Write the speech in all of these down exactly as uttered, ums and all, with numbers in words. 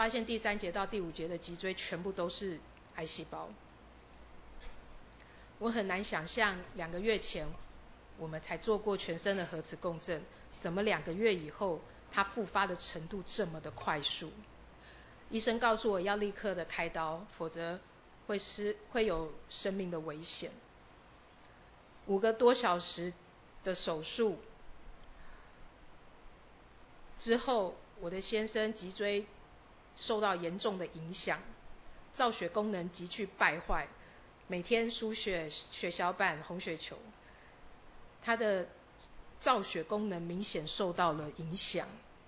发现第三节到第五节的脊椎全部都是癌细胞。我很难想象两个月前我们才做过全身的核磁共振，怎么两个月以后它复发的程度这么的快速？医生告诉我要立刻的开刀，否则会是会有生命的危险。五个多小时的手术之后，我的先生脊椎受到严重的影响，造血功能急剧败坏，每天输血血小板、红血球，他的造血功能明显受到了影响。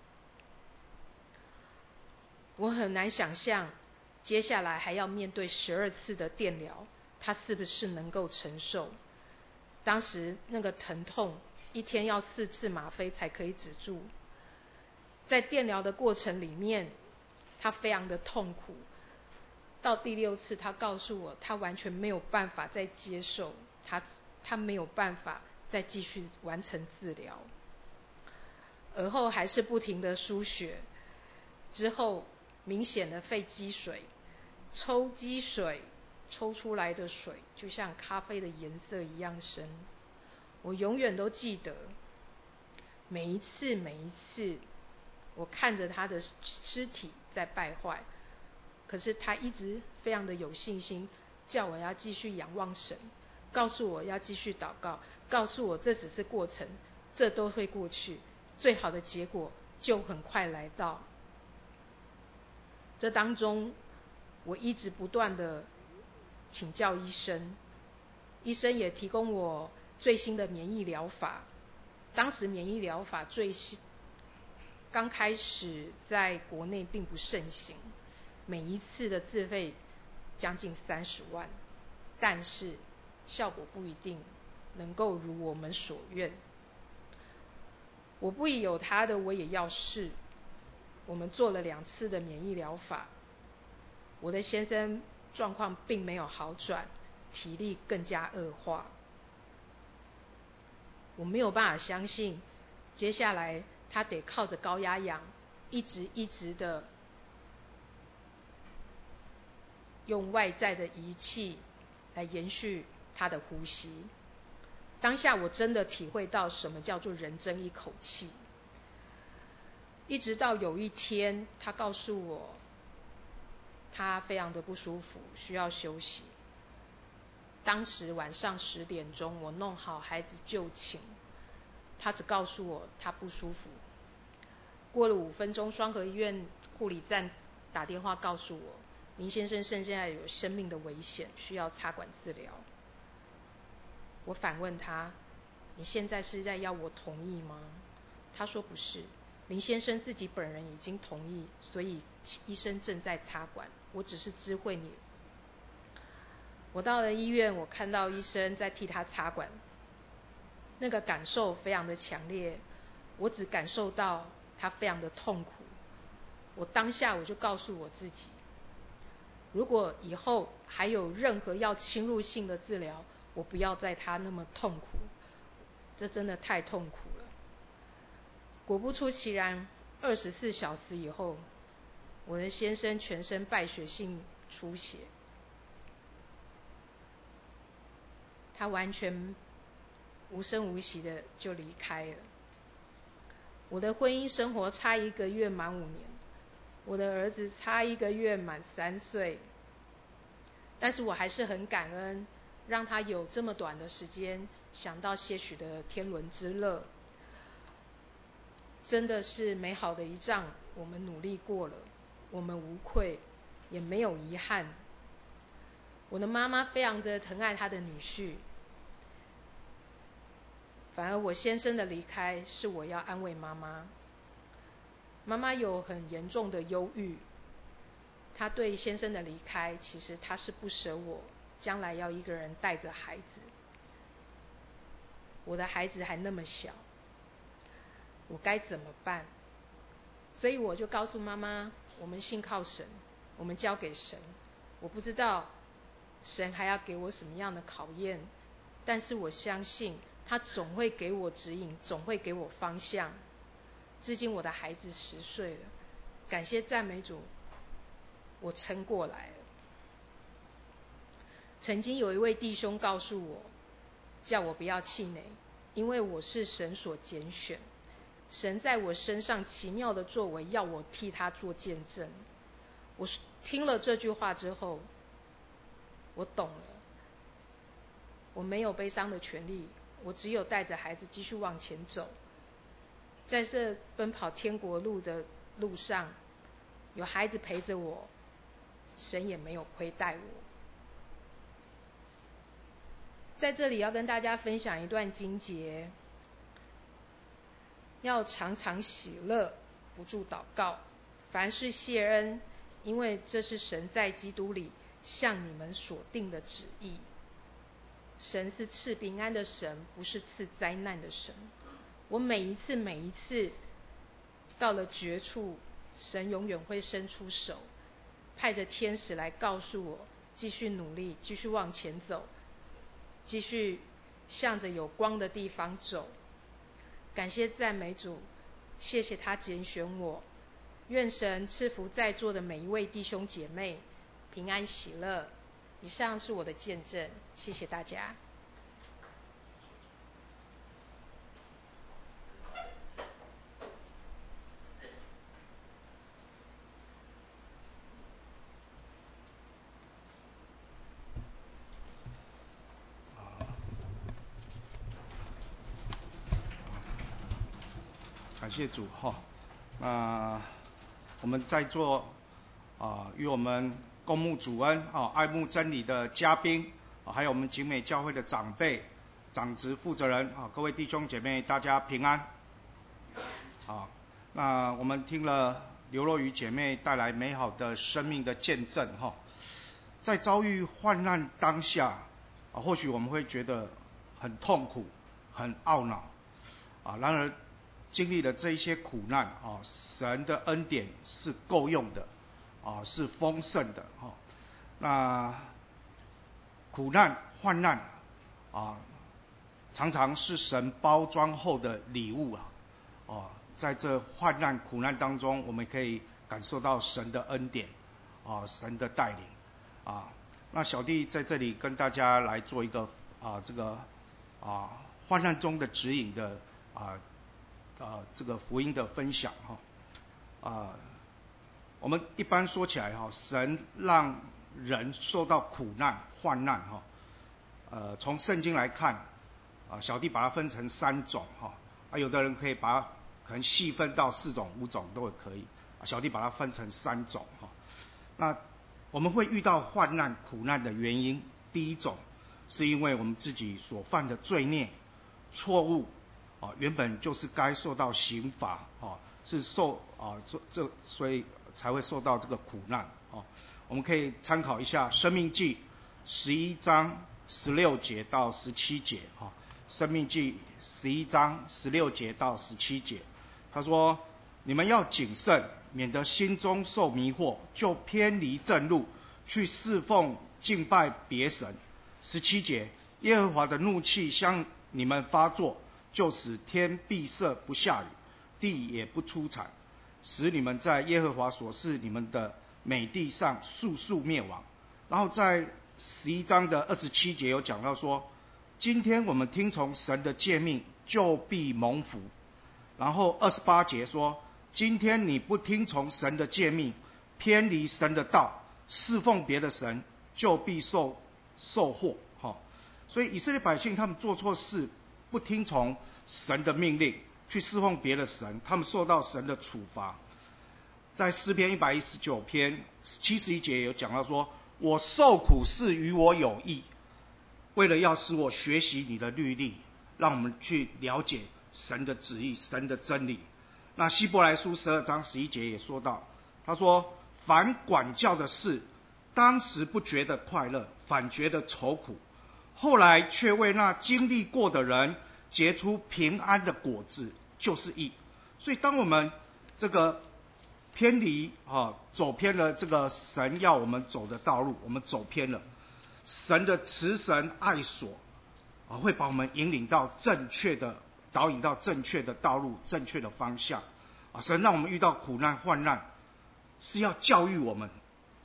我很难想象接下来还要面对十二次的电疗，他是不是能够承受？当时那个疼痛，一天要四次吗啡才可以止住。在电疗的过程里面，他非常的痛苦。到第六次，他告诉我，他完全没有办法再接受，他他没有办法再继续完成治疗。而后还是不停的输血，之后明显的肺积水，抽积水抽出来的水就像咖啡的颜色一样深。我永远都记得，每一次每一次我看着他的尸体在败坏，可是他一直非常的有信心，叫我要继续仰望神，告诉我要继续祷告，告诉我这只是过程，这都会过去，最好的结果就很快来到。这当中我一直不断的请教医生，医生也提供我最新的免疫疗法。当时免疫疗法最新刚开始在国内并不盛行，每一次的自费将近三十万，但是效果不一定能够如我们所愿。我不疑有他的，我也要试。我们做了两次的免疫疗法，我的先生状况并没有好转，体力更加恶化。我没有办法相信，接下来他得靠着高压氧，一直一直的用外在的仪器来延续他的呼吸。当下我真的体会到什么叫做人争一口气。一直到有一天，他告诉我，他非常的不舒服，需要休息。当时晚上十点钟，我弄好孩子就寝，他只告诉我他不舒服。过了五分钟，双和医院护理站打电话告诉我，林先生现在有生命的危险，需要插管治疗。我反问他，你现在是在要我同意吗？他说不是，林先生自己本人已经同意，所以医生正在插管，我只是知会你。我到了医院，我看到医生在替他插管，那个感受非常的强烈，我只感受到他非常的痛苦。我当下我就告诉我自己，如果以后还有任何要侵入性的治疗，我不要在他那么痛苦，这真的太痛苦了。果不出其然，二十四小时以后，我的先生全身败血性出血，他完全无声无息的就离开了。我的婚姻生活差一个月满五年，我的儿子差一个月满三岁，但是我还是很感恩，让他有这么短的时间想到些许的天伦之乐。真的是美好的一仗，我们努力过了，我们无愧，也没有遗憾。我的妈妈非常的疼爱她的女婿，反而我先生的离开是我要安慰妈妈。妈妈有很严重的忧郁，她对先生的离开，其实她是不舍我将来要一个人带着孩子。我的孩子还那么小，我该怎么办？所以我就告诉妈妈，我们信靠神，我们交给神。我不知道神还要给我什么样的考验，但是我相信他总会给我指引，总会给我方向。至今我的孩子十岁了，感谢赞美主， 我撑过来了。曾经有一位弟兄告诉我，叫我不要气馁，因为我是神所拣选，神在我身上奇妙的作为，要我替他做见证。我听了这句话之后，我懂了，我没有悲伤的权利，我只有带着孩子继续往前走。在这奔跑天国路的路上，有孩子陪着我，神也没有亏待我。在这里要跟大家分享一段经节，要常常喜乐，不住祷告，凡事谢恩，因为这是神在基督里向你们所定的旨意。神是赐平安的神，不是赐灾难的神。我每一次每一次到了绝处，神永远会伸出手，派着天使来告诉我，继续努力，继续往前走，继续向着有光的地方走。感谢赞美主，谢谢他拣选我。愿神赐福在座的每一位弟兄姐妹平安喜乐。以上是我的见证，谢谢大家。 感谢主哈，那、呃、我们在座啊、呃、与我们公牧主恩啊、爱慕真理的嘉宾、啊、还有我们景美教会的长辈、长职负责人啊，各位弟兄姐妹，大家平安。啊，那我们听了刘若愚姐妹带来美好的生命的见证哈，在遭遇患难当下啊，或许我们会觉得很痛苦、很懊恼啊，然而经历了这一些苦难啊，神的恩典是够用的啊，是丰盛的哈。那苦难、患难啊，常常是神包装后的礼物啊。哦，在这患难苦难当中，我们可以感受到神的恩典啊，神的带领啊。那小弟在这里跟大家来做一个啊这个啊患难中的指引的啊。啊，这个福音的分享哈，啊，我们一般说起来哈，神让人受到苦难、患难哈，呃，从圣经来看，啊，小弟把它分成三种哈，啊，有的人可以把它可能细分到四种、五种都可以，啊，小弟把它分成三种哈。那我们会遇到患难、苦难的原因，第一种是因为我们自己所犯的罪孽、错误。啊，原本就是该受到刑罚，啊，是受啊这这所以才会受到这个苦难，啊，我们可以参考一下《申命记》十一章十六节到十七节，啊，《申命记》十一章十六节到十七节，他说：你们要谨慎，免得心中受迷惑，就偏离正路，去侍奉敬拜别神。十七节，耶和华的怒气向你们发作。就使天闭塞不下雨，地也不出产，使你们在耶和华所赐你们的美地上速速灭亡。然后在十一章的二十七节有讲到说，今天我们听从神的诫命，就必蒙福。然后二十八节说，今天你不听从神的诫命，偏离神的道，侍奉别的神，就必受受祸。哦，所以以色列百姓他们做错事，不听从神的命令，去侍奉别的神，他们受到神的处罚。在诗篇一百一十九篇七十一节有讲到说，我受苦是与我有益，为了要使我学习你的律例，让我们去了解神的旨意、神的真理。那希伯来书十二章十一节也说到，他说，凡管教的事，当时不觉得快乐，反觉得愁苦，后来却为那经历过的人结出平安的果子，就是义。所以当我们这个偏离啊，走偏了这个神要我们走的道路，我们走偏了，神的慈神爱所啊，会把我们引领到正确的导引到正确的道路、正确的方向啊。神让我们遇到苦难患难，是要教育我们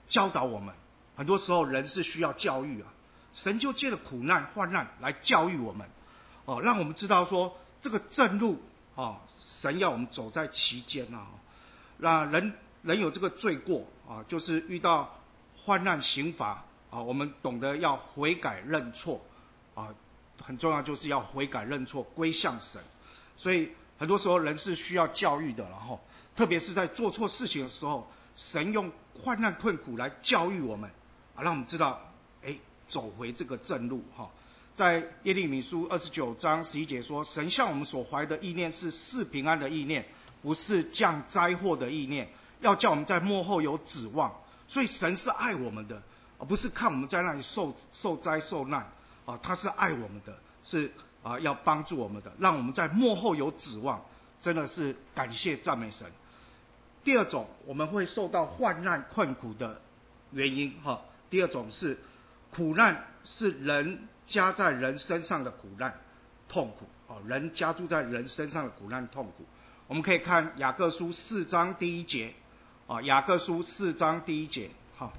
教导我们。很多时候人是需要教育啊，神就借了苦难患难来教育我们，哦，让我们知道说这个正路啊，神要我们走在其间啊，让人人有这个罪过啊，就是遇到患难刑罚啊，我们懂得要悔改认错啊，很重要就是要悔改认错归向神。所以很多时候人是需要教育的，然后特别是在做错事情的时候，神用患难困苦来教育我们啊，让我们知道哎，走回这个正路哈。在耶利米书二十九章十一节说，神向我们所怀的意念是赐平安的意念，不是降灾祸的意念，要叫我们在末后有指望。所以神是爱我们的，而不是看我们在那里受受灾受难啊，他是爱我们的，是啊要帮助我们的，让我们在末后有指望，真的是感谢赞美神。第二种我们会受到患难困苦的原因哈，第二种是苦难是人加在人身上的苦难痛苦哦，人加注在人身上的苦难痛苦。我们可以看雅各书四章第一节啊，雅各书四章第一节哈，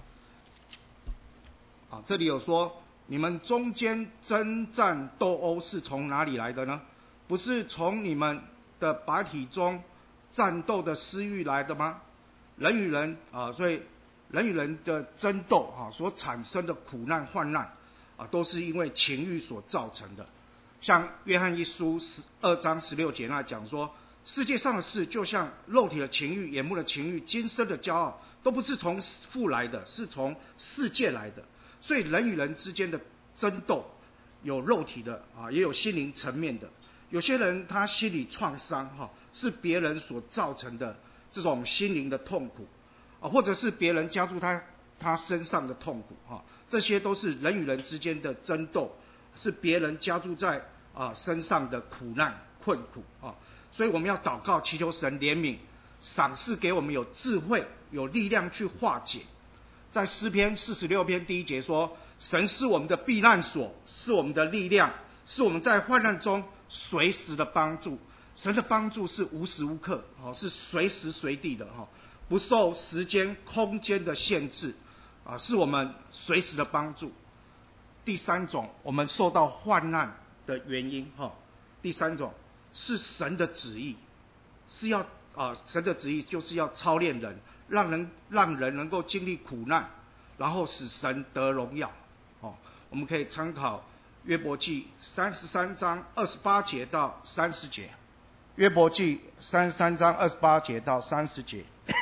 啊，这里有说，你们中间征战斗殴是从哪里来的呢？不是从你们的百体中战斗的私欲来的吗？人与人啊，所以人与人的争斗啊，所产生的苦难患难啊，都是因为情欲所造成的。像约翰一书十二章十六节那讲说，世界上的事就像肉体的情欲、眼目的情欲、今生的骄傲，都不是从父来的，是从世界来的。所以人与人之间的争斗，有肉体的啊，也有心灵层面的。有些人他心理创伤哈，是别人所造成的这种心灵的痛苦啊，或者是别人加注他他身上的痛苦哈，这些都是人与人之间的争斗，是别人加注在啊身上的苦难困苦啊。所以我们要祷告，祈求神怜悯，赏赐给我们有智慧、有力量去化解。在诗篇四十六篇第一节说，神是我们的避难所，是我们的力量，是我们在患难中随时的帮助。神的帮助是无时无刻，是随时随地的，不受时间空间的限制，是我们随时的帮助。第三种我们受到患难的原因，第三种是神的旨意，是要啊，神的旨意就是要操练人，让人让人能够经历苦难，然后使神得荣耀。哦，我们可以参考约伯记三十三章二十八节到三十节。约伯记三十三章二十八节到三十节。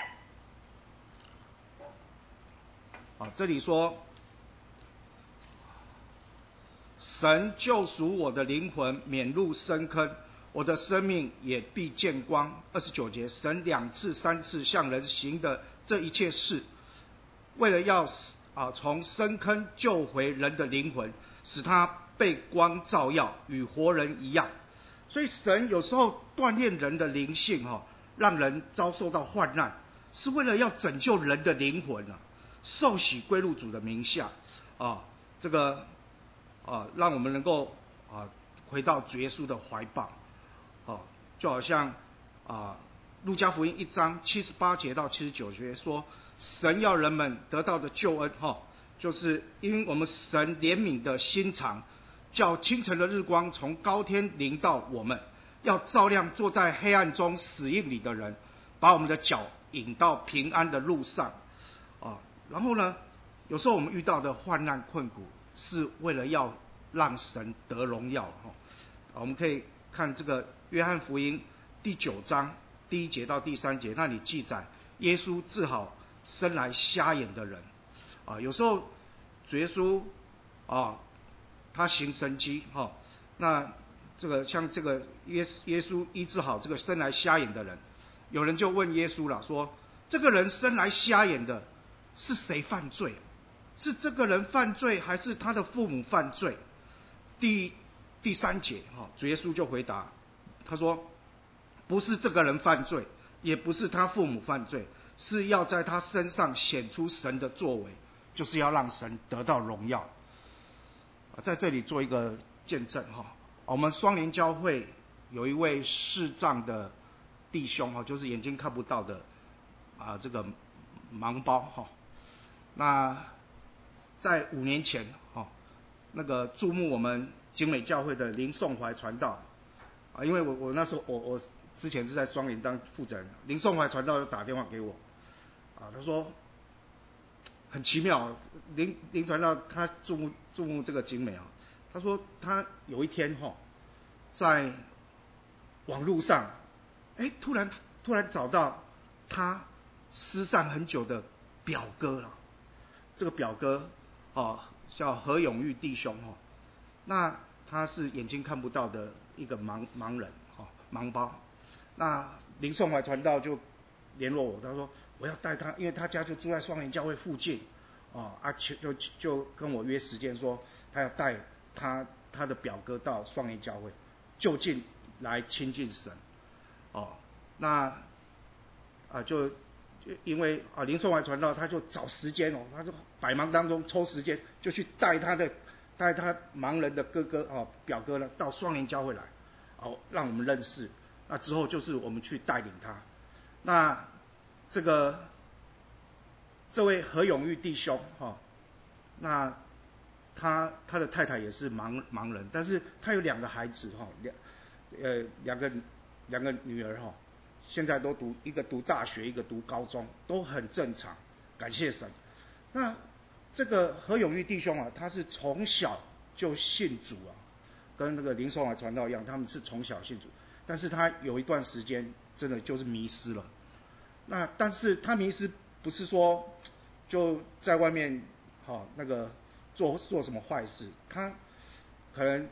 啊，这里说，神救赎我的灵魂免入深坑，我的生命也必见光。二十九节，神两次三次向人行的这一切事，为了要啊从深坑救回人的灵魂，使他被光照耀，与活人一样。所以神有时候锻炼人的灵性哈、哦，让人遭受到患难，是为了要拯救人的灵魂啊，受洗归入主的名下啊，这个啊让我们能够啊回到主耶稣的怀抱。哦，就好像啊，路加福音一章七十八节到七十九节说，神要人们得到的救恩哈、哦，就是因我们神怜悯的心肠，叫清晨的日光从高天临到我们，要照亮坐在黑暗中死荫里的人，把我们的脚引到平安的路上啊。然后呢，有时候我们遇到的患难困苦，是为了要让神得荣耀哈、啊。我们可以看这个约翰福音第九章第一节到第三节，那里记载耶稣治好生来瞎眼的人啊。有时候主耶稣啊，他行神迹哈、哦，那这个像这个耶耶稣医治好这个生来瞎眼的人，有人就问耶稣了，说这个人生来瞎眼的是谁犯罪？是这个人犯罪，还是他的父母犯罪？第第三节哈、哦，主耶稣就回答，他说不是这个人犯罪，也不是他父母犯罪，是要在他身上显出神的作为，就是要让神得到荣耀。在这里做一个见证哈，我们双联教会有一位视障的弟兄哈，就是眼睛看不到的啊，这个盲包哈。 那在五年前，哦，那个注目我们景美教会的林颂怀传道，啊，因为我我那时候我我之前是在双林当负责人，林颂怀传道就打电话给我，啊，他说很奇妙，林林传道他注目注目这个景美啊，他说他有一天哈、哦，在网络上，哎，突然突然找到他失散很久的表哥了，这个表哥哦叫何永玉弟兄哦，那他是眼睛看不到的一个盲盲人哦，盲包。那林颂怀传道就联络我，他说我要带他，因为他家就住在双林教会附近，哦啊就就跟我约时间说，他要带他他的表哥到双林教会，就近来亲近神，哦，那啊就因为啊林颂怀传道，他就找时间哦，他就百忙当中抽时间就去带他的带他盲人的哥哥哦表哥呢到双林教会来，哦让我们认识。那之后就是我们去带领他。那这个这位何永玉弟兄哈、哦，那他他的太太也是盲盲人，但是他有两个孩子哈、哦，两呃两个两个女儿哈、哦，现在都读一个读大学，一个读高中，都很正常，感谢神。那这个何永玉弟兄啊，他是从小就信主啊，跟那个林颂怀传道一样，他们是从小信主。但是他有一段时间真的就是迷失了，那但是他迷失不是说就在外面好、哦、那个做做什么坏事，他可能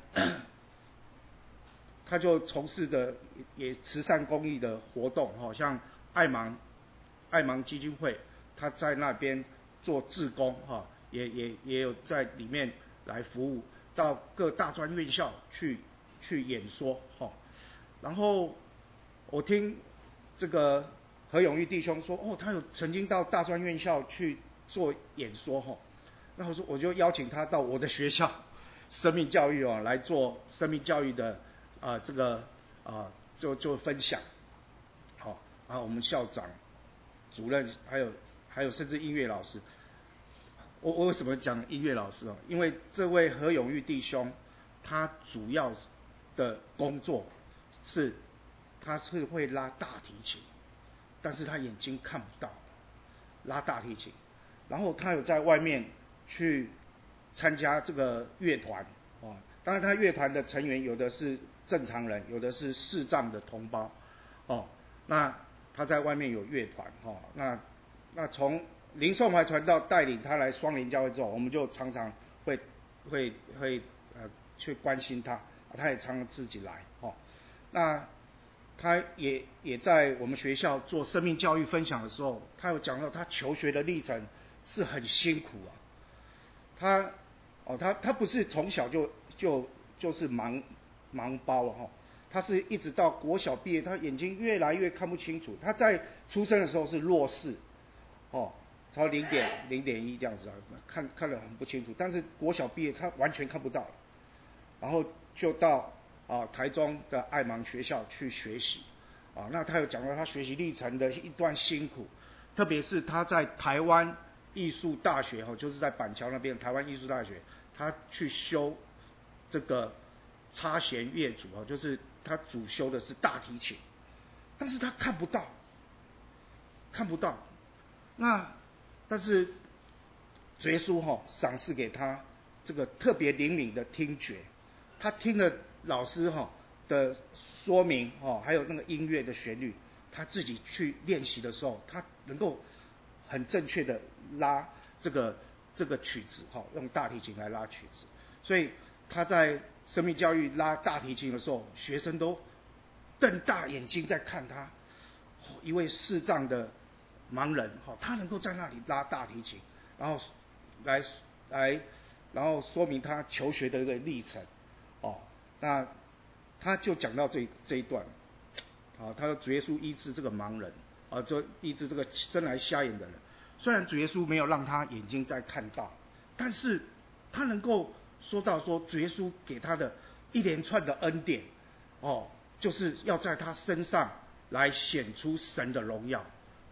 他就从事着也慈善公益的活动，好、哦、像爱盲爱盲基金会，他在那边做志工哈、哦，也也也有在里面来服务，到各大专院校去去演说哈。哦然后我听这个何永玉弟兄说，哦，他有曾经到大专院校去做演说哈，那我说我就邀请他到我的学校生命教育哦来做生命教育的啊、呃、这个啊、呃、就就分享，好、哦，然后我们校长、主任还有还有甚至音乐老师，我我为什么讲音乐老师哦？因为这位何永玉弟兄他主要的工作。是，他是会拉大提琴，但是他眼睛看不到，拉大提琴，然后他有在外面去参加这个乐团，哦，当然他乐团的成员有的是正常人，有的是视障的同胞，哦，那他在外面有乐团，哦，那那从林颂怀传道带领他来双林教会之后，我们就常常会会会呃去关心他，他也常常自己来，哦。那他也也在我们学校做生命教育分享的时候，他有讲到他求学的历程是很辛苦啊。他哦，他他不是从小就就就是盲盲包哈、哦，他是一直到国小毕业，他眼睛越来越看不清楚。他在出生的时候是弱视，哦，超零点零点一这样子啊，看看得很不清楚。但是国小毕业他完全看不到了，然后就到。啊，台中的爱盲学校去学习，啊，那他有讲到他学习历程的一段辛苦，特别是他在台湾艺术大学哈，就是在板桥那边台湾艺术大学，他去修这个插弦乐组啊，就是他主修的是大提琴，但是他看不到，看不到，那但是主耶稣哈赏赐给他这个特别灵敏的听觉，他听了。老师哈的说明哦，还有那个音乐的旋律，他自己去练习的时候，他能够很正确的拉这个这个曲子哈，用大提琴来拉曲子。所以他在生命教育拉大提琴的时候，学生都瞪大眼睛在看他。一位视障的盲人哈，他能够在那里拉大提琴，然后来来，然后说明他求学的一个历程哦。那他就讲到这这一段，啊，他说主耶稣医治这个盲人，啊，就医治这个生来瞎眼的人。虽然主耶稣没有让他眼睛再看到，但是他能够说到说主耶稣给他的一连串的恩典，哦，就是要在他身上来显出神的荣耀。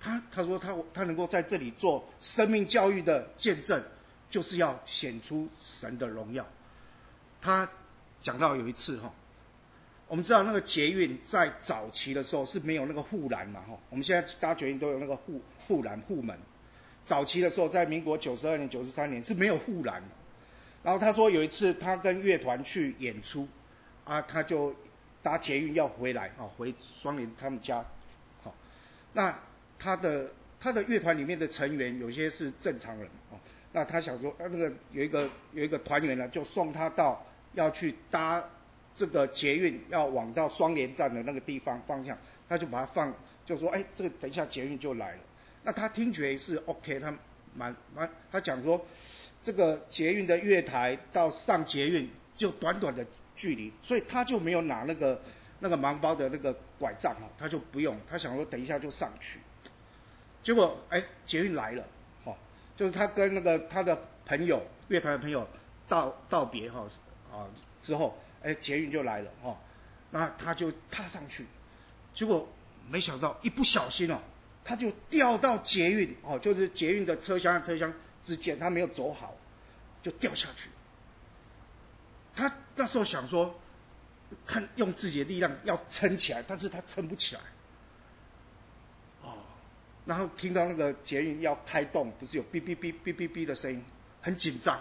他他说他他能够在这里做生命教育的见证，就是要显出神的荣耀。他讲到有一次哈，我们知道那个捷运在早期的时候是没有那个护栏嘛哈，我们现在搭捷运都有那个护护栏护门，早期的时候在民国九十二年、九十三年是没有护栏的。然后他说有一次他跟乐团去演出，啊，他就搭捷运要回来啊，回双连他们家，好，那他的他的乐团里面的成员有些是正常人哦，那他想说，啊，那个有一个有一个团员呢，就送他到要去搭这个捷运要往到双连站的那个地方方向，他就把它放，就说，哎，这个等一下捷运就来了。那他听觉是 OK， 他蛮蛮他讲说，这个捷运的月台到上捷运就短短的距离，所以他就没有拿那个那个盲包的那个拐杖哈，他就不用，他想说等一下就上去。结果哎，捷运来了，哦，就是他跟那个他的朋友乐团的朋友道道别哈啊之后，哎，捷运就来了哦，那他就踏上去，结果没想到一不小心哦，他就掉到捷运哦，就是捷运的车厢和车厢之间，他没有走好，就掉下去。他那时候想说，看用自己的力量要撑起来，但是他撑不起来。哦，然后听到那个捷运要开动，不是有哔哔哔哔哔哔的声音，很紧张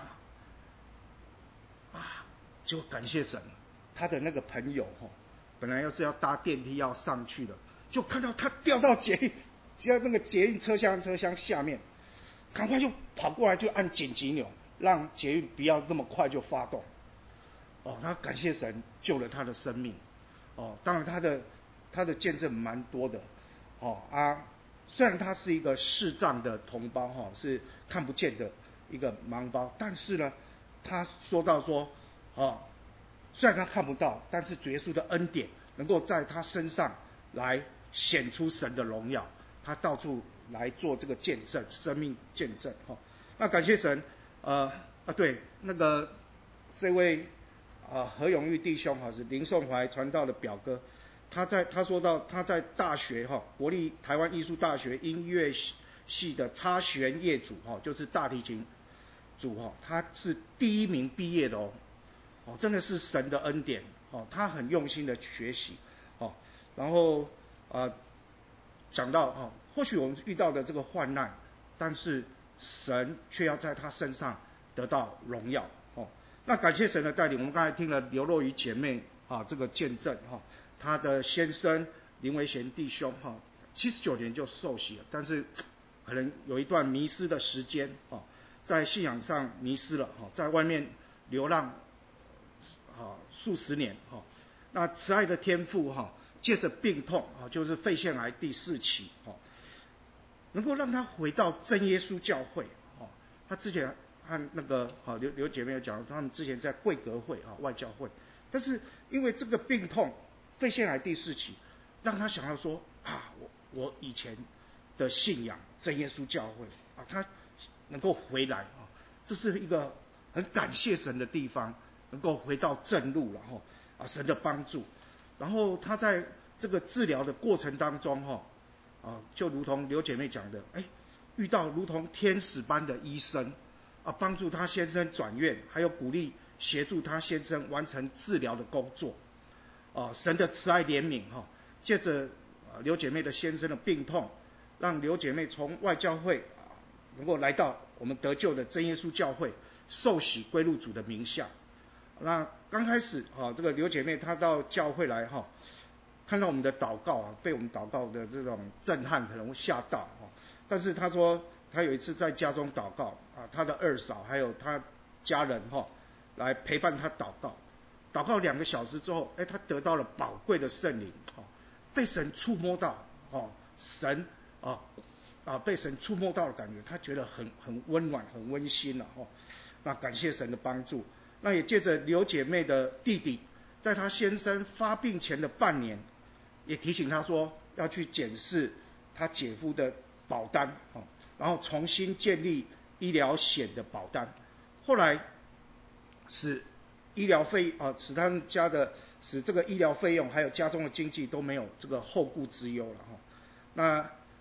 啊。结果感谢神，他的那个朋友哈，本来要是要搭电梯要上去的，就看到他掉到捷运，掉那个捷运车厢车厢下面，赶快就跑过来就按紧急钮，让捷运不要那么快就发动。哦，他感谢神救了他的生命。哦，当然他的他的见证蛮多的。哦啊，虽然他是一个视障的同胞哈、哦，是看不见的一个盲包，但是呢，他说到说，哦，虽然他看不到，但是主耶稣的恩典能够在他身上来显出神的荣耀，他到处来做这个见证，生命见证哈、哦。那感谢神，呃啊对，那个这位啊何永玉弟兄哈是林颂怀传道的表哥。他在他说到他在大学哈国立台湾艺术大学音乐系的插弦乐组哈，就是大提琴组哈，他是第一名毕业的哦，哦真的是神的恩典哦，他很用心的学习哦，然后呃讲到哦，或许我们遇到的这个患难，但是神却要在他身上得到荣耀哦。那感谢神的带领，我们刚才听了刘若愚姐妹啊这个见证哈。他的先生林维贤弟兄哈，七十九年就受洗了，但是可能有一段迷失的时间哈，在信仰上迷失了哈，在外面流浪啊数十年哈。那慈爱的天父哈，借着病痛啊，就是肺腺癌第四期哈，能够让他回到真耶稣教会哈。他之前和那个好刘刘姐妹有讲，他们之前在贵格会啊外教会，但是因为这个病痛。肺腺癌第四期，让他想到说啊，我我以前的信仰真耶稣教会啊，他能够回来啊，这是一个很感谢神的地方，能够回到正路，然后啊神的帮助，然后他在这个治疗的过程当中哈啊，就如同刘姐妹讲的，哎，遇到如同天使般的医生啊，帮助他先生转院，还有鼓励协助他先生完成治疗的工作。啊，神的慈爱怜悯哈，借着啊刘姐妹的先生的病痛，让刘姐妹从外教会啊能够来到我们得救的真耶稣教会，受洗归入主的名下。那刚开始啊，这个刘姐妹她到教会来哈，看到我们的祷告啊，被我们祷告的这种震撼可能会吓到哈。但是她说，她有一次在家中祷告啊，她的二嫂还有她家人哈，来陪伴她祷告。祷告两个小时之后，哎，他得到了宝贵的圣灵，哦，被神触摸到，哦，神啊啊被神触摸到的感觉，他觉得很很温暖，很温馨了，哦，那感谢神的帮助，那也借着刘姐妹的弟弟，在他先生发病前的半年，也提醒他说要去检视他姐夫的保单，哦，然后重新建立医疗险的保单，后来是。医疗费啊，使他们家的使这个医疗费用还有家中的经济都没有这个后顾之忧了哈。那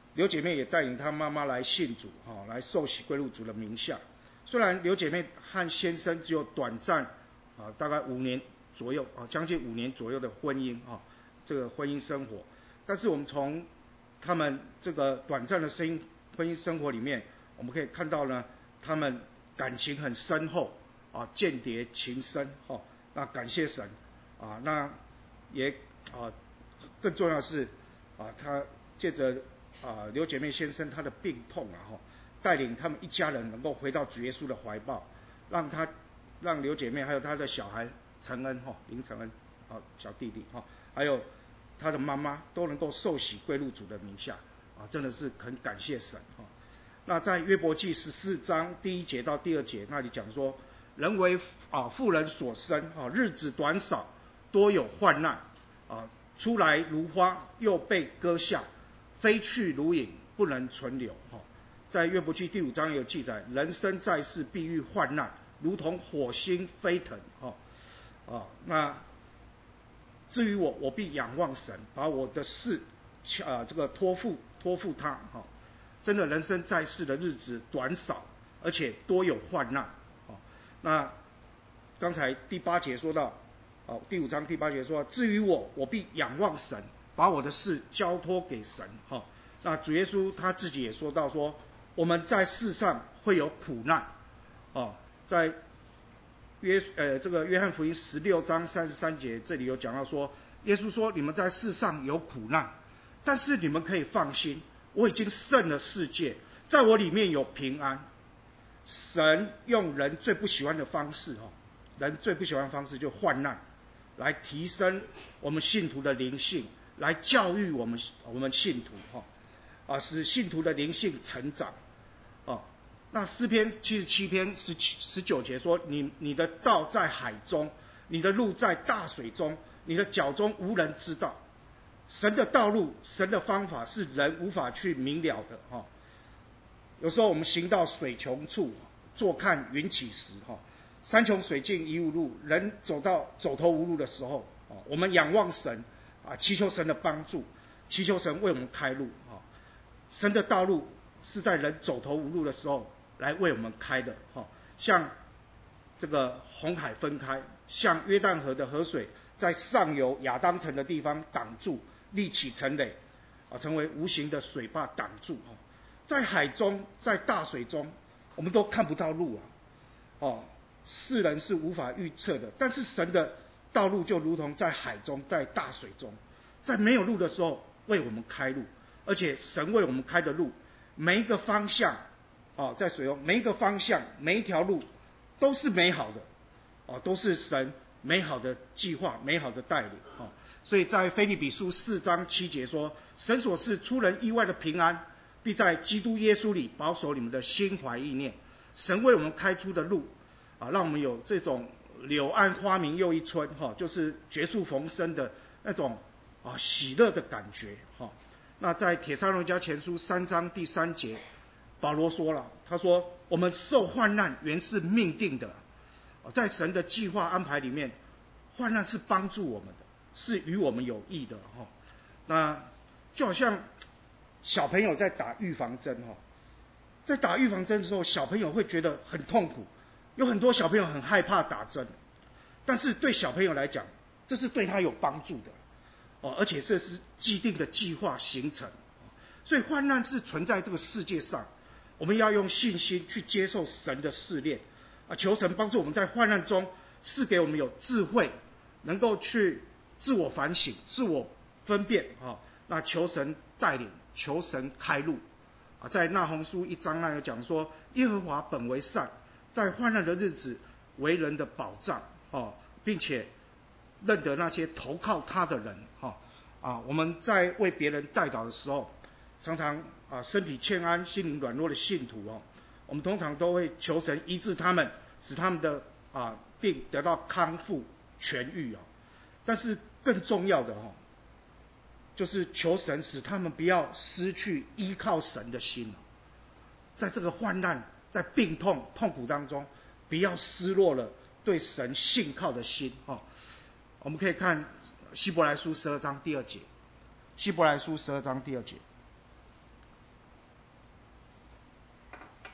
刘姐妹也带领她妈妈来信主，哈，来受洗归入主的名下。虽然刘姐妹和先生只有短暂啊，大概五年左右啊，将近五年左右的婚姻啊，这个婚姻生活，但是我们从他们这个短暂的婚姻婚姻生活里面，我们可以看到呢，他们感情很深厚啊，间谍情深哈。那感谢神啊，那也啊，更重要的是啊，他借着啊刘姐妹先生他的病痛啊哈，带领他们一家人能够回到主耶稣的怀抱，让他让刘姐妹还有他的小孩承恩哈，林承恩啊小弟弟哈，还有他的妈妈都能够受洗归入主的名下啊，真的是很感谢神哈。那在约伯记十四章第一节到第二节那里讲说，人为啊妇人所生啊，日子短少，多有患难啊，出来如花，又被割下，飞去如影，不能存留哈。在约伯记第五章有记载，人生在世必遇患难，如同火星飞腾哈啊。那至于我，我必仰望神，把我的事啊这个托付托付他哈。真的，人生在世的日子短少，而且多有患难。哦，那刚才第八节说到，哦，第五章第八节说到，至于我，我必仰望神，把我的事交托给神。哈、哦，那主耶稣他自己也说到说，我们在世上会有苦难。哦，在约呃这个约翰福音十六章三十三节这里有讲到说，耶稣说你们在世上有苦难，但是你们可以放心。我已经胜了世界，在我里面有平安。神用人最不喜欢的方式，人最不喜欢的方式就患难，来提升我们信徒的灵性，来教育我们我们信徒，啊，使信徒的灵性成长。哦，那诗篇七十七篇十七十九节说，你你的道在海中，你的路在大水中，你的脚中无人知道。神的道路，神的方法是人无法去明了的哈。有时候我们行到水穷处，坐看云起时哈。山穷水尽疑无路，人走到走投无路的时候，我们仰望神啊，祈求神的帮助，祈求神为我们开路啊。神的道路是在人走投无路的时候来为我们开的哈。像这个红海分开，像约旦河的河水在上游亚当城的地方挡住。立起城垒，啊，成为无形的水坝挡住哈。在海中，在大水中，我们都看不到路啊，哦，世人是无法预测的。但是神的道路就如同在海中，在大水中，在没有路的时候为我们开路，而且神为我们开的路，每一个方向，哦，在水中每一个方向，每一条路都是美好的，哦，都是神美好的计划，美好的带领，哦。所以在腓立比书四章七节说，神所赐出人意外的平安，必在基督耶稣里保守你们的心怀意念。神为我们开出的路啊，让我们有这种柳暗花明又一村哈，就是绝处逢生的那种啊喜乐的感觉哈。那在帖撒罗尼迦前书三章第三节，保罗说了，他说我们受患难原是命定的，在神的计划安排里面，患难是帮助我们的。是与我们有益的哈，那就好像小朋友在打预防针哈，在打预防针的时候，小朋友会觉得很痛苦，有很多小朋友很害怕打针，但是对小朋友来讲，这是对他有帮助的哦，而且这是既定的计划形成，所以患难是存在这个世界上，我们要用信心去接受神的试炼啊，求神帮助我们在患难中赐给我们有智慧，能够去自我反省，自我分辨啊，那求神带领，求神开路啊。在那鸿书一章那有讲说，耶和华本为善，在患难的日子为人的保障啊，并且认得那些投靠他的人哈啊。我们在为别人代祷的时候，常常啊身体欠安、心灵软弱的信徒哦，我们通常都会求神医治他们，使他们的啊病得到康复痊愈哦。但是更重要的哈，就是求神使他们不要失去依靠神的心，在这个患难、在病痛、痛苦当中，不要失落了对神信靠的心哈。我们可以看希伯来书十二章第二节，希伯来书十二章第二节，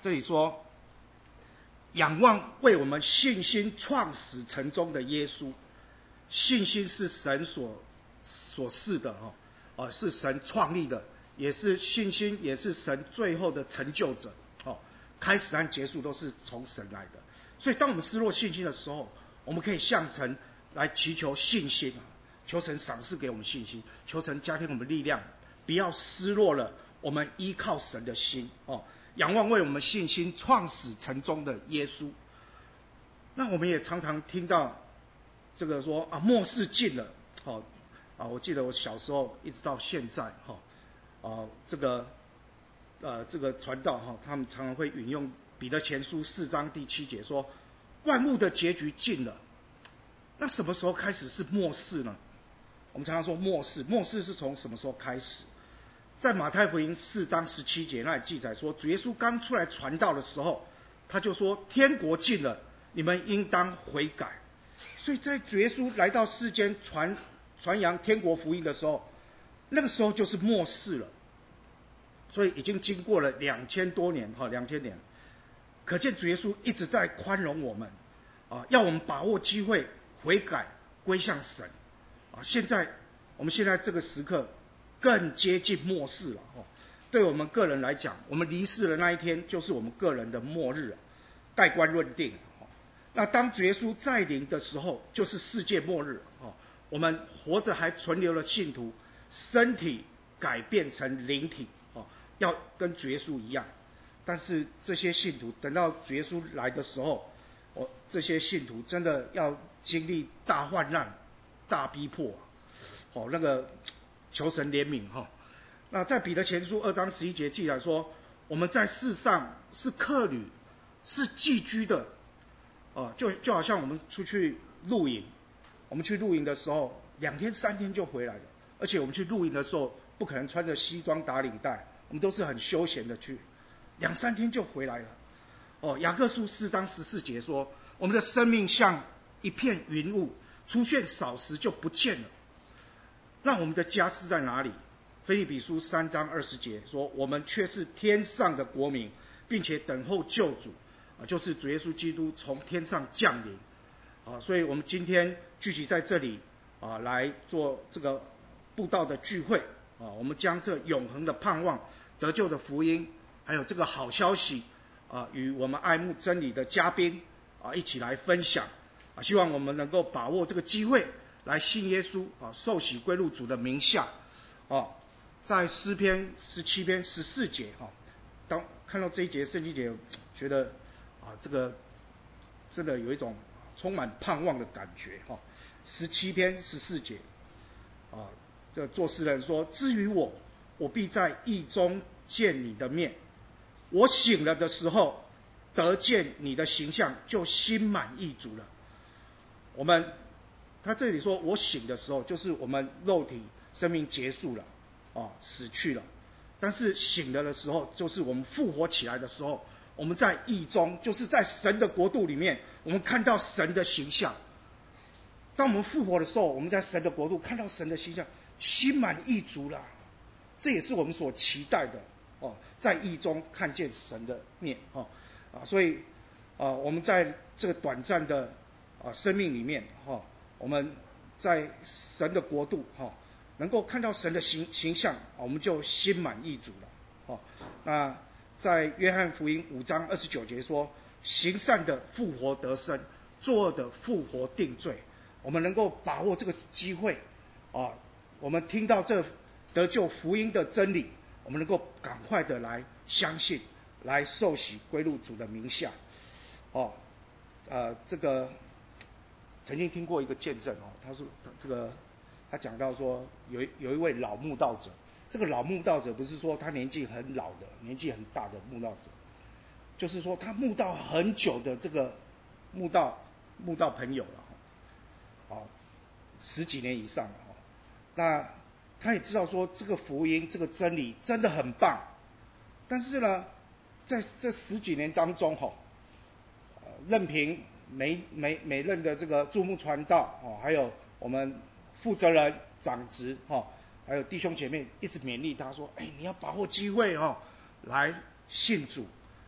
这里说，仰望为我们信心创始成终的耶稣。信心是神所所赐的哦，呃，是神创立的，也是信心，也是神最后的成就者哦。开始和结束都是从神来的，所以当我们失落信心的时候，我们可以向神来祈求信心，求神赏赐给我们信心，求神加添我们力量，不要失落了我们依靠神的心哦。仰望为我们信心创始成终的耶稣。那我们也常常听到这个说啊，末世近了，好、哦、啊，我记得我小时候一直到现在哈，啊，这个呃这个传道哈，他们常常会引用彼得前书四章第七节说，万物的结局近了。那什么时候开始是末世呢？我们常常说末世，末世是从什么时候开始？在马太福音四章十七节那里记载说，主耶稣刚出来传道的时候，他就说天国近了，你们应当悔改。所以在主耶稣来到世间传传扬天国福音的时候，那个时候就是末世了。所以已经经过了两千多年哈，两千年，可见主耶稣一直在宽容我们啊，要我们把握机会悔改归向神啊。现在我们现在这个时刻更接近末世了哦。对我们个人来讲，我们离世的那一天就是我们个人的末日了，盖棺论定。那当主耶稣再临的时候，就是世界末日哦。我们活着还存留了信徒，身体改变成灵体哦，要跟主耶稣一样。但是这些信徒等到主耶稣来的时候，哦，这些信徒真的要经历大患难、大逼迫，哦，那个求神怜悯哈、哦。那在彼得前书二章十一节记载说，我们在世上是客旅，是寄居的。哦，就就好像我们出去露营，我们去露营的时候，两天三天就回来了。而且我们去露营的时候，不可能穿着西装打领带，我们都是很休闲的去，两三天就回来了。哦，雅各书四章十四节说，我们的生命像一片云雾，出现少时就不见了。那我们的家是在哪里？腓立比书三章二十节说，我们却是天上的国民，并且等候救主。啊，就是主耶稣基督从天上降临，啊，所以我们今天聚集在这里，啊，来做这个布道的聚会，啊，我们将这永恒的盼望、得救的福音，还有这个好消息，啊，与我们爱慕真理的嘉宾，啊，一起来分享，啊，希望我们能够把握这个机会来信耶稣，啊，受洗归入主的名下，啊，在诗篇十七篇十四节，哈，当看到这一节圣经节，觉得。啊，这个真的有一种充满盼望的感觉哈。十七篇十四节，啊，这作诗人说：“至于我，我必在义中见你的面。我醒了的时候，得见你的形象，就心满意足了。”我们他这里说我醒的时候，就是我们肉体生命结束了，啊，死去了。但是醒了的时候，就是我们复活起来的时候。我们在义中，就是在神的国度里面，我们看到神的形象。当我们复活的时候，我们在神的国度看到神的形象，心满意足了。这也是我们所期待的哦，在义中看见神的面哦啊，所以啊，我们在这个短暂的啊生命里面哈、哦，我们在神的国度哈、哦，能够看到神的形形象，我们就心满意足了哦。那。在约翰福音五章二十九节说，行善的复活得生，作恶的复活定罪。我们能够把握这个机会啊，我们听到这得救福音的真理，我们能够赶快的来相信，来受洗归入主的名下。哦，呃，这个曾经听过一个见证哦，他说这个他讲到说有有一位老慕道者。这个老慕道者不是说他年纪很老的、年纪很大的慕道者，就是说他慕道很久的这个慕道慕道朋友了，哦，十几年以上了。那他也知道说这个福音、这个真理真的很棒，但是呢，在这十几年当中，哈，任凭每每每任的这个注目传道，哦，还有我们负责人、长职，哈。还有弟兄姐妹一直勉励他说：“哎，你要把握机会哦，来信主，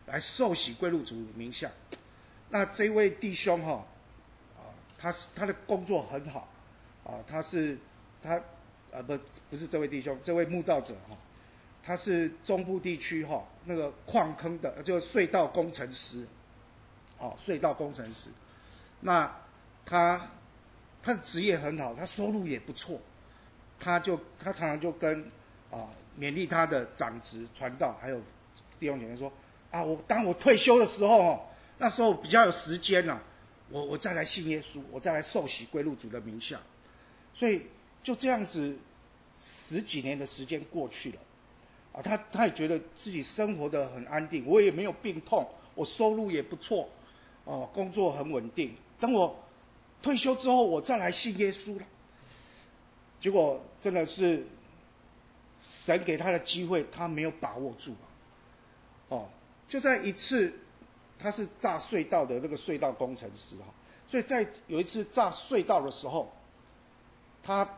来受洗归入主名下。那这位弟兄哈、啊，他是他的工作很好啊，他是他啊不不是这位弟兄，这位慕道者哈、啊，他是中部地区哈、啊、那个矿坑的，就是隧道工程师，哦、啊，隧道工程师。那他他的职业很好，他收入也不错，他就他常常就跟啊勉励他的长职传道还有弟兄姐妹说啊，我当我退休的时候哦，那时候比较有时间了、啊，我我再来信耶稣，我再来受洗归入主的名下。所以就这样子十几年的时间过去了啊，他他也觉得自己生活得很安定，我也没有病痛，我收入也不错，哦、啊，工作很稳定。等我退休之后，我再来信耶稣了。结果真的是神给他的机会，他没有把握住。哦，就在一次，他是炸隧道的那个隧道工程师哈，所以在有一次炸隧道的时候，他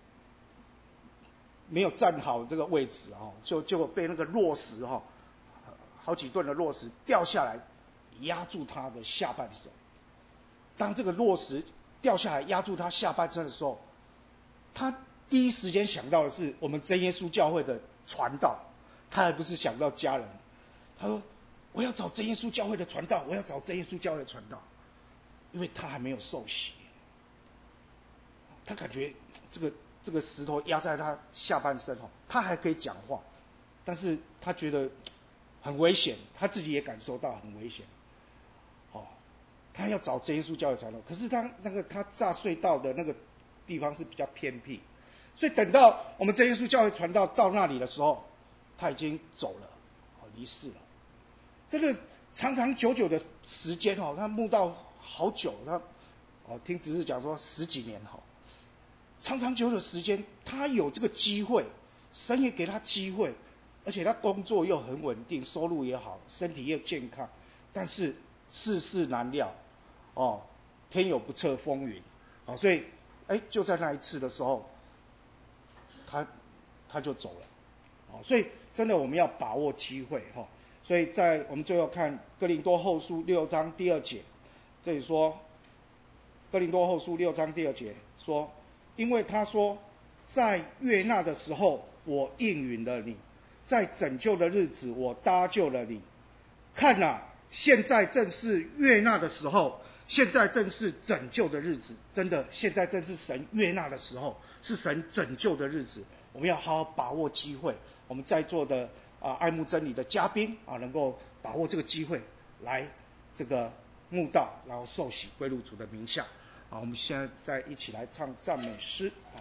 没有站好这个位置哈，就就被那个落石哈，好几吨的落石掉下来，压住他的下半身。当这个落石掉下来压住他下半身的时候，他第一时间想到的是我们真耶稣教会的传道，他还不是想到家人。他说：“我要找真耶稣教会的传道，我要找真耶稣教会的传道，因为他还没有受洗。他感觉这个这个石头压在他下半身哦，他还可以讲话，但是他觉得很危险，他自己也感受到很危险。哦，他要找真耶稣教会的传道，可是他那个他炸隧道的那个地方是比较偏僻，所以等到我们真耶稣教会传道到那里的时候，他已经走了，哦，离世了。这个长长久久的时间哦，他慕道好久，他哦听执事讲说十几年哈，长长久久的时间，他有这个机会，神也给他机会，而且他工作又很稳定，收入也好，身体又健康，但是世事难料，哦，天有不测风云，好，所以哎就在那一次的时候，他他就走了，哦，所以真的我们要把握机会哈。所以在我们最后看哥林多后书六章第二节，这里说，哥林多后书六章第二节说，因为他说，在悦纳的时候我应允了你，在拯救的日子我搭救了你。看啊，现在正是悦纳的时候，现在正是拯救的日子。真的，现在正是神悦纳的时候，是神拯救的日子。我们要好好把握机会。我们在座的啊爱慕真理的嘉宾啊，能够把握这个机会来这个慕道，然后受洗归入主的名下。啊，我们现在再一起来唱赞美诗啊。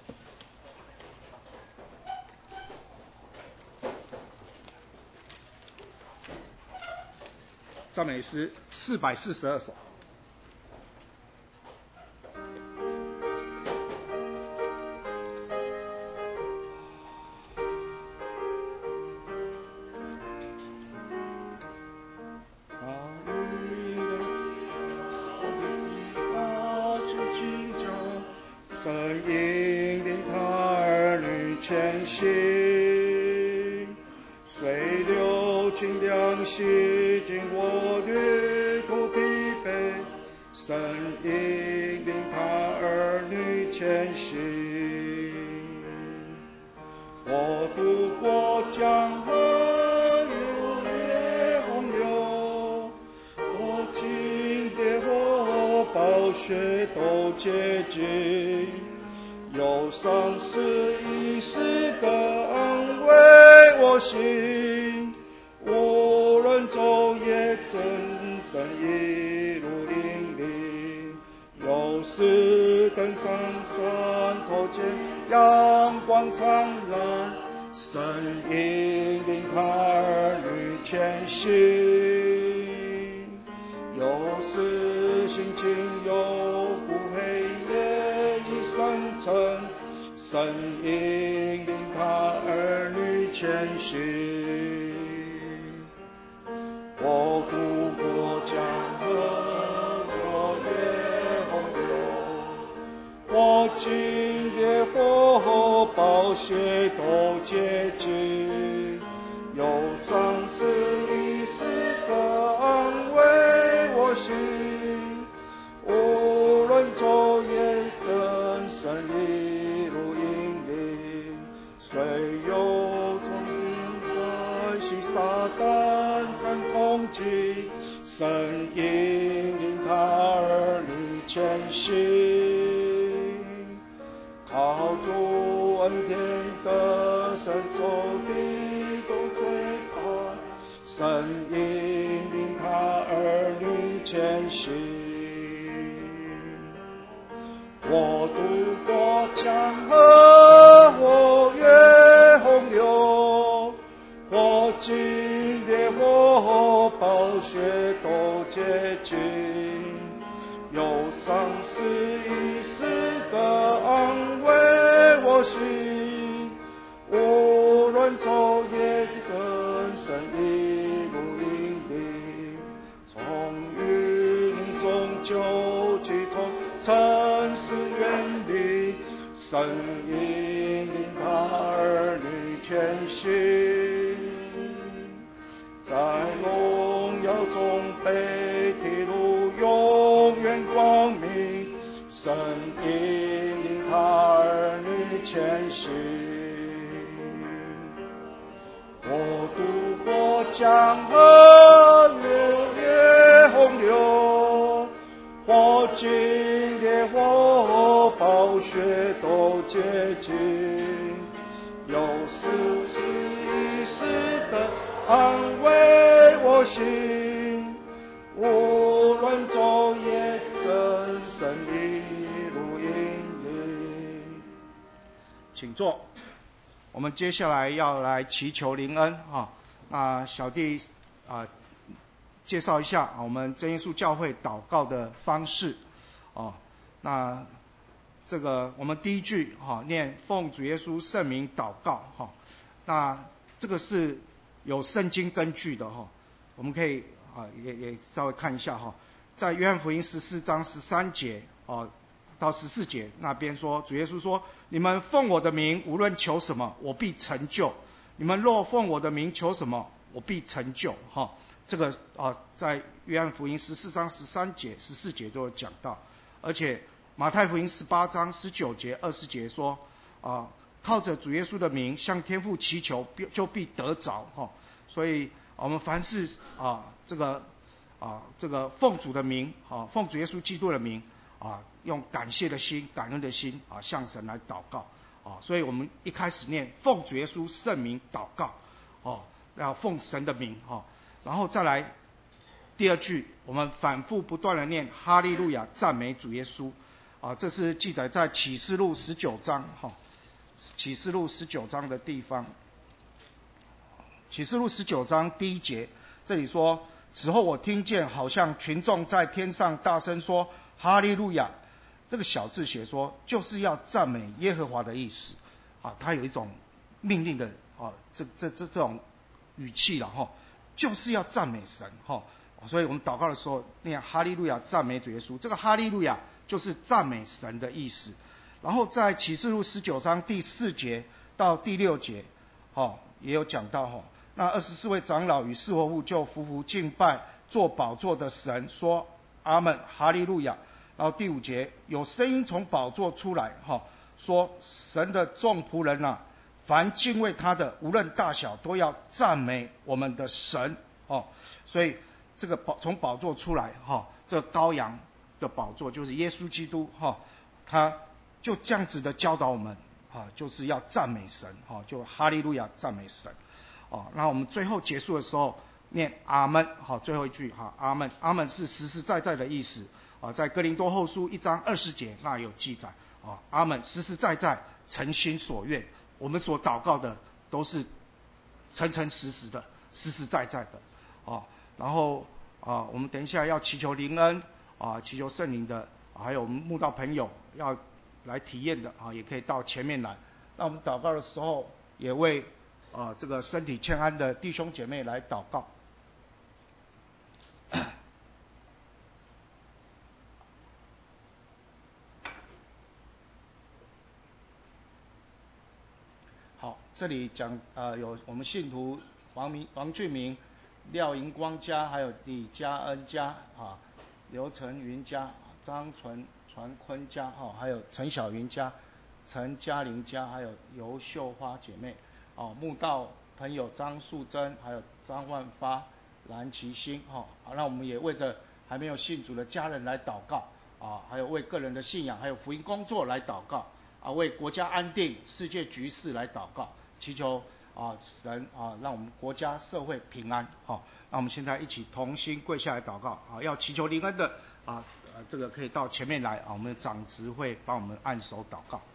赞美诗四百四十二首。神引领他儿女前行，水流清凉洗净我旅途疲惫。神引领他儿女前行，我渡过江河日月洪流，我经烈火暴雪都洁净，有丧失一时的安慰我心，无论昼夜真神一路引领，有时登上山头见阳光灿烂，神引领他儿女前行，有时心情有苦黑夜已深沉，神引领他儿女前行，我渡过江河我越洪流，我经烈火和暴雪都洁净，有丧失一时的神引领他儿女前行，靠主恩典的神走的都最怕，神引领他儿女前行。我渡过江河，我越洪流，我经烈火，暴雪都洁净，有丧失一时的安慰我心，无论昼夜真神一路引领，从云中救济，从尘世远离，神引领他儿女前行，在荣耀中被提路永远光明，神引领他儿女前行。我渡过江河，越越洪流，或经烈火，暴雪都洁净，有时一时的安慰我心，无论昼夜真神一路引领。请坐。我们接下来要来祈求灵恩啊。那小弟啊，介绍一下啊我们真耶稣教会祷告的方式哦。那这个我们第一句哈、啊、念奉主耶稣圣名祷告哈、啊。那这个是有圣经根据的哈、啊，我们可以啊也也稍微看一下哈、啊，在约翰福音十四章十三节啊到十四节那边说，主耶稣说：“你们奉我的名无论求什么，我必成就。你们若奉我的名求什么，我必成就。”哈，这个啊，在约翰福音十四章十三节、十四节都有讲到，而且马太福音十八章十九节、二十节说啊，靠着主耶稣的名向天父祈求，就必得着。哈，所以我们凡事啊，这个啊，这个奉主的名啊，奉主耶稣基督的名。啊，用感谢的心、感恩的心啊，向神来祷告啊。所以我们一开始念奉主耶稣圣名祷告，哦、啊，要奉神的名哈、啊。然后再来第二句，我们反复不断的念哈利路亚，赞美主耶稣啊。这是记载在启示录十九章哈、啊，启示录十九章的地方。启示录十九章第一节，这里说：“此后我听见好像群众在天上大声说。”哈利路亚，这个小字写说就是要赞美耶和华的意思啊，它有一种命令的啊，这这这这种语气了哈，就是要赞美神哈，所以我们祷告的时候念哈利路亚，赞美主耶稣，这个哈利路亚就是赞美神的意思。然后在启示录十九章第四节到第六节，哈也有讲到哈，那二十四位长老与四活物就匍匐敬拜坐宝座的神，说阿们，哈利路亚。然后第五节有声音从宝座出来，哈，说神的众仆人啊，凡敬畏他的，无论大小，都要赞美我们的神哦。所以这个宝从宝座出来，哈，这个羔羊的宝座就是耶稣基督，哈，他就这样子的教导我们，啊，就是要赞美神，哈，就哈利路亚赞美神，哦。那我们最后结束的时候念阿们，好，最后一句哈，阿们，阿们是实实在在的意思。啊，在哥林多后书一章二十节那有记载啊，阿们实实在在诚心所愿，我们所祷告的都是诚诚实实的、实实在在的啊。然后啊，我们等一下要祈求灵恩啊，祈求圣灵的、啊，还有我们慕道朋友要来体验的啊，也可以到前面来。那我们祷告的时候，也为啊这个身体欠安的弟兄姐妹来祷告。好，这里讲呃有我们信徒王明、王俊明、廖银光家，还有李家恩家啊，刘成云家、张纯传坤家哈、啊，还有陈小云家、陈嘉玲家，还有尤秀花姐妹哦、啊，慕道朋友张素贞，还有张万发、 蓝旗星哈。啊，那我们也为着还没有信主的家人来祷告啊，还有为个人的信仰还有福音工作来祷告啊，为国家安定、世界局势来祷告，祈求啊神啊让我们国家社会平安。好，那我们现在一起同心跪下来祷告啊，要祈求灵恩的啊，呃，这个可以到前面来啊，我们的长执会帮我们按手祷告。